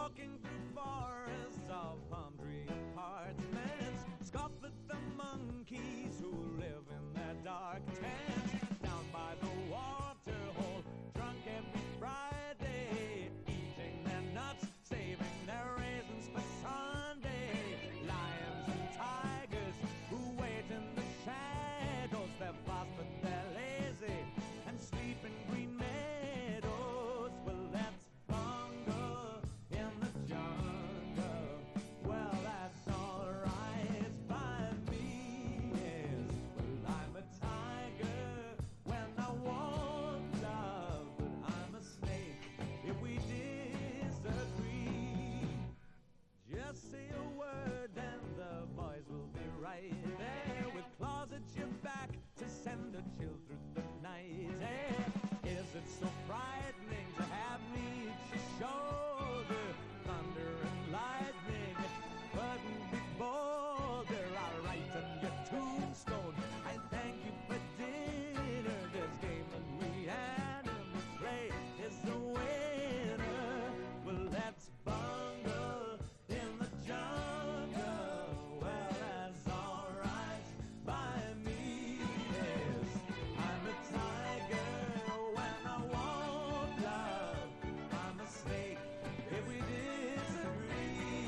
walking through forests of palm tree apartments, scoff at the monkeys who live in their dark tents. Down by the water hole, drunk every Friday, eating their nuts, saving their raisins for Sunday. Lions and tigers who wait in the shadows, they're fast but they're lazy and sleep in green meadows. Well, that's bungle in the jungle. Well, that's alright by me, yes. Well, I'm a tiger when I want love, but I'm a snake if we disagree. Just say a word and the boys will be right there with claws at your back to send a chill through the night air. Is it so frightening to have me at your shoulder? Thunder and lightning, but be bolder. I'll write on your tombstone, I thank you for dinner. This game that we animals play is the winner. Well, let's bungle in the jungle. Well, that's alright by me, yes. I'm a tiger when I want love. I'm a snake if we disagree.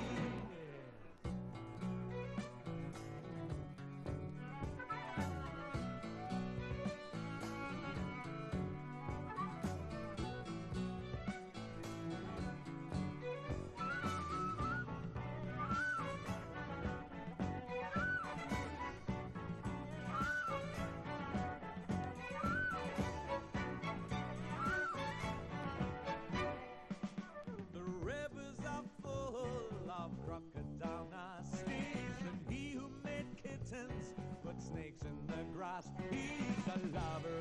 The rivers are full of crocodile nasties, and he who made kittens put snakes in the grass. He's a lover